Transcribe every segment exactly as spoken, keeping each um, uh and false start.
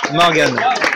Morgane.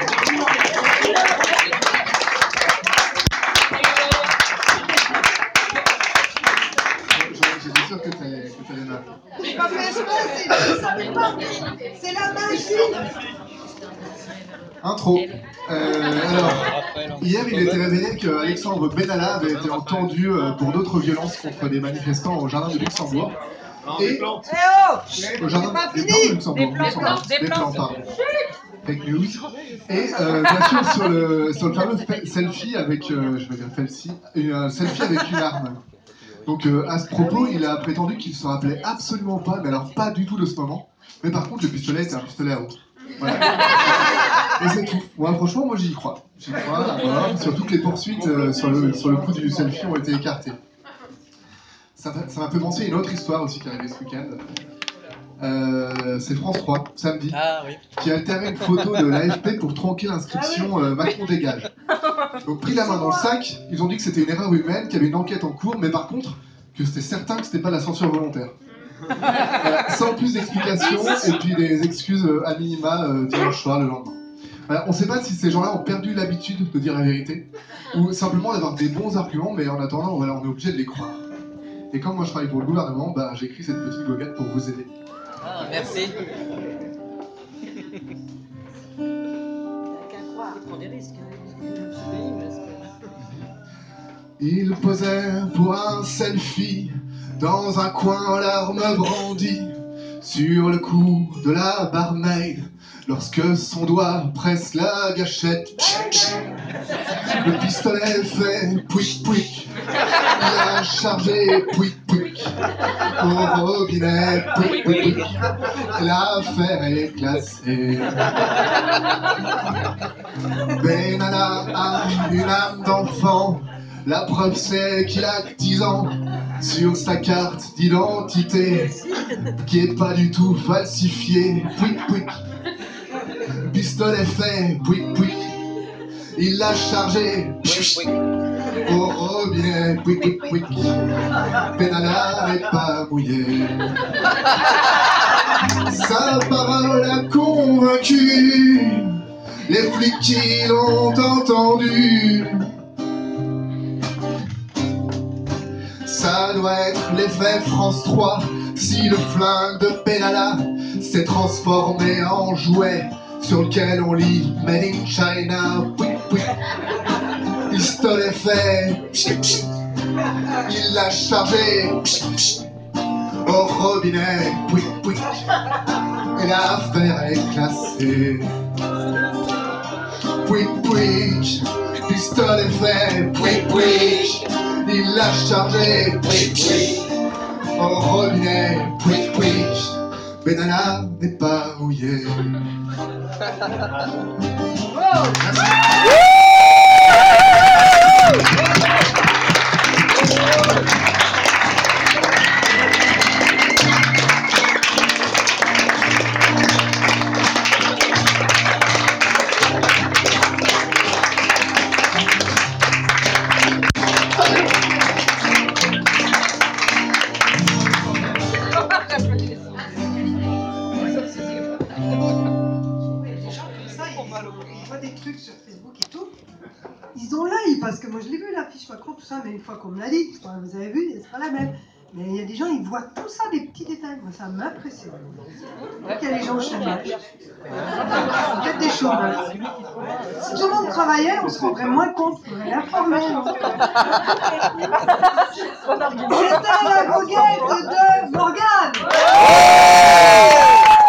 J'étais sûr que tu allais m'appeler. J'ai pas fait exprès, c'est- ça fait pas. C'est la magie. Intro. Euh, alors, hier il était révélé qu'Alexandre Benalla avait été entendu euh, pour d'autres violences contre des manifestants au jardin du Luxembourg. Et Eh oh, au jardin c'est pas des fini. plans du Luxembourg. Des plans, Luxembourg. des Des plans. plans, pardon. Fake news. Et euh, bien sûr sur le, sur le fameux fe- selfie avec, euh, je vais dire selfie, une, un selfie avec une arme. Donc euh, à ce propos, il a prétendu qu'il se rappelait absolument pas, mais alors pas du tout de ce moment. Mais par contre, le pistolet était un pistolet à eau. Voilà. Et c'est tout. Moi, franchement, moi j'y crois. J'y crois, voilà. Surtout que les poursuites euh, sur, le, sur le coup du selfie ont été écartées. Ça m'a ça m'a fait penser à une autre histoire aussi qui est arrivée ce week-end. Euh, c'est France trois, samedi, Ah oui. qui a altéré une photo de l'A F P pour tronquer l'inscription euh, Macron dégage. Donc pris la main dans le sac, ils ont dit que c'était une erreur humaine, qu'il y avait une enquête en cours, mais par contre, que c'était certain que c'était pas de la censure volontaire. Voilà, sans plus d'explications, et puis des excuses euh, à minima euh, dimanche soir, le lendemain. Voilà, on sait pas si ces gens-là ont perdu l'habitude de dire la vérité, ou simplement d'avoir des bons arguments, mais en attendant, voilà, on est obligé de les croire. Et comme moi je travaille pour le gouvernement, bah, j'ai écrit cette petite goguette pour vous aider. Ah, merci. Il posait pour un selfie dans un coin, l'arme brandie sur le cou de la barmaid. Lorsque son doigt presse la gâchette, le pistolet fait pouic pouic. Il a chargé pouic pouic au robinet pouic pouic. L'affaire est classée. Benalla a une âme d'enfant. La preuve c'est qu'il a dix ans sur sa carte d'identité qui est pas du tout falsifiée. Pouic pouic. Pistolet fait pouic pouic. Il l'a chargé au robinet pouic pouic pouic. Benalla n'est pas mouillé. Sa parole a convaincu les flics qui l'ont entendu. Ça doit être l'effet France trois si le flingue de Benalla s'est transformé en jouet sur lequel on lit Made in China. Pouic pouic. Pistolet fait pchit, pchit. Il l'a chargé pchit, pchit. Au robinet pouic pouic. Et l'affaire est classée. Pouic pouic. Pistolet fait pouic pouic. Il l'a chargé pouic pouic. Au robinet pouic pouic. Benalla n'est pas mouillé. On voit des trucs sur Facebook et tout. Ils ont l'œil parce que moi je l'ai vu l'affiche Macron, tout ça, mais une fois qu'on me l'a dit, enfin, vous avez vu, c'est pas la même. Mais il y a des gens, ils voient tout ça, des petits détails. Moi ça m'impressionne. Donc il y a des gens au chômage. Peut-être des chômeurs. Si tout le monde travaillait, on se rendrait moins compte, on aurait l'informé. C'était la goguette de Morgane.